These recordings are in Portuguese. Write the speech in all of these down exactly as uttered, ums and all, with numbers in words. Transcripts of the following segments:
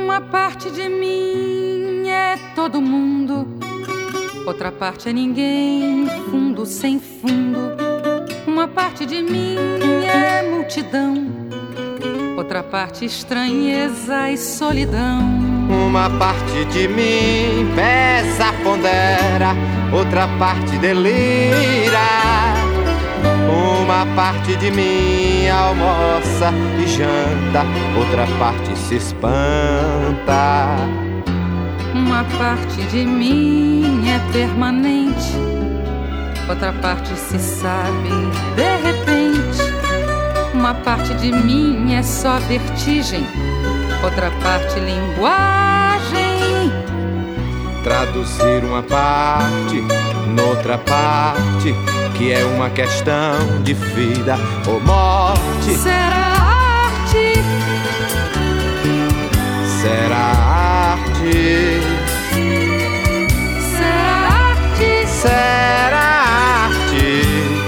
Uma parte de mim é todo mundo, outra parte é ninguém, fundo sem fundo. Uma parte de mim é multidão, outra parte estranheza e solidão. Uma parte de mim pesa, pondera, outra parte delira. Uma parte de mim almoça e janta, outra parte se espanta. Uma parte de mim é permanente, outra parte se sabe de repente. Uma parte de mim é só vertigem, outra parte linguagem. Traduzir uma parte noutra parte, que é uma questão de vida ou morte. Será arte? Será arte? Será arte? Será arte?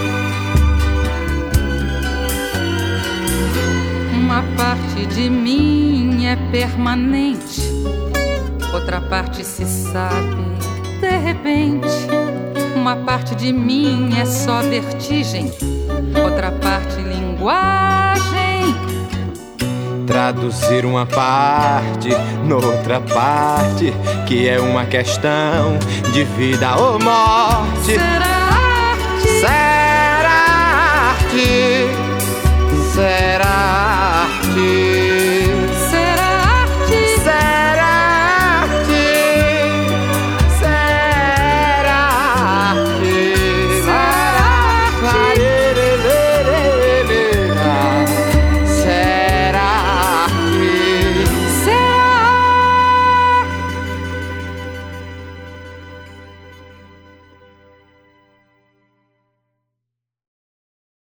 Uma parte de mim é permanente, outra parte se sabe de repente. Uma parte de mim é só vertigem, outra parte linguagem. Traduzir uma parte noutra parte, que é uma questão de vida ou morte. Será arte? Será arte? Será